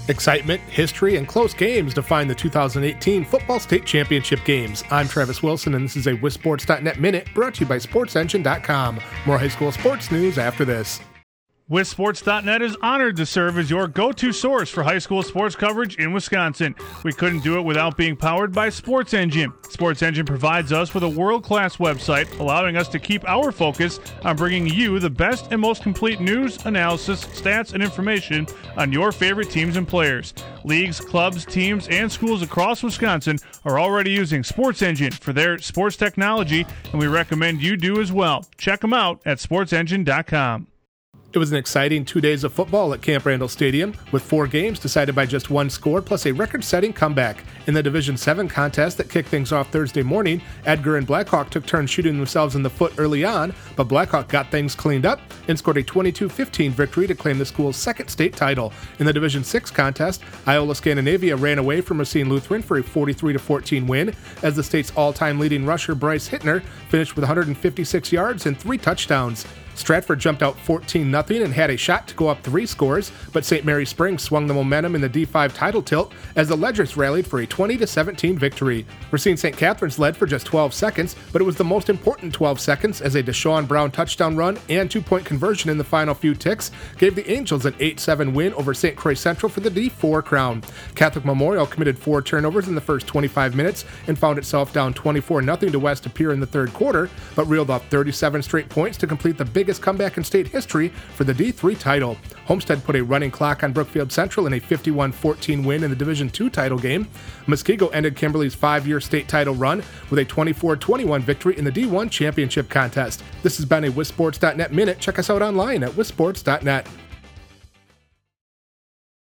Excitement, history, and close games define the 2018 Football State Championship games. I'm Travis Wilson, and this is a WisSports.net Minute brought to you by SportsEngine.com. More high school sports news after this. WisSports.net is honored to serve as your go-to source for high school sports coverage in Wisconsin. We couldn't do it without being powered by Sports Engine. Sports Engine provides us with a world-class website, allowing us to keep our focus on bringing you the best and most complete news, analysis, stats, and information on your favorite teams and players. Leagues, clubs, teams, and schools across Wisconsin are already using Sports Engine for their sports technology, and we recommend you do as well. Check them out at SportsEngine.com. It was an exciting 2 days of football at Camp Randall Stadium, with 4 games decided by just one score, plus a record-setting comeback. In the Division 7 contest that kicked things off Thursday morning, Edgar and Blackhawk took turns shooting themselves in the foot early on, but Blackhawk got things cleaned up and scored a 22-15 victory to claim the school's second state title. In the Division 6 contest, Iola Scandinavia ran away from Racine Lutheran for a 43-14 win, as the state's all-time leading rusher Bryce Hittner finished with 156 yards and 3 touchdowns. Stratford jumped out 14-0 and had a shot to go up 3 scores, but St. Mary Springs swung the momentum in the D5 title tilt as the Ledgers rallied for a 20-17 victory. Racine St. Catherine's led for just 12 seconds, but it was the most important 12 seconds as a Deshaun Brown touchdown run and 2-point conversion in the final few ticks gave the Angels an 8-7 win over St. Croix Central for the D4 crown. Catholic Memorial committed 4 turnovers in the first 25 minutes and found itself down 24-0 to West Appear in the third quarter, but reeled off 37 straight points to complete the biggest comeback in state history for the D3 title. Homestead put a running clock on Brookfield Central in a 51-14 win in the Division II title game. Muskego ended Kimberly's 5-year state title run with a 24-21 victory in the D1 championship contest. This has been a WisSports.net Minute. Check us out online at WisSports.net.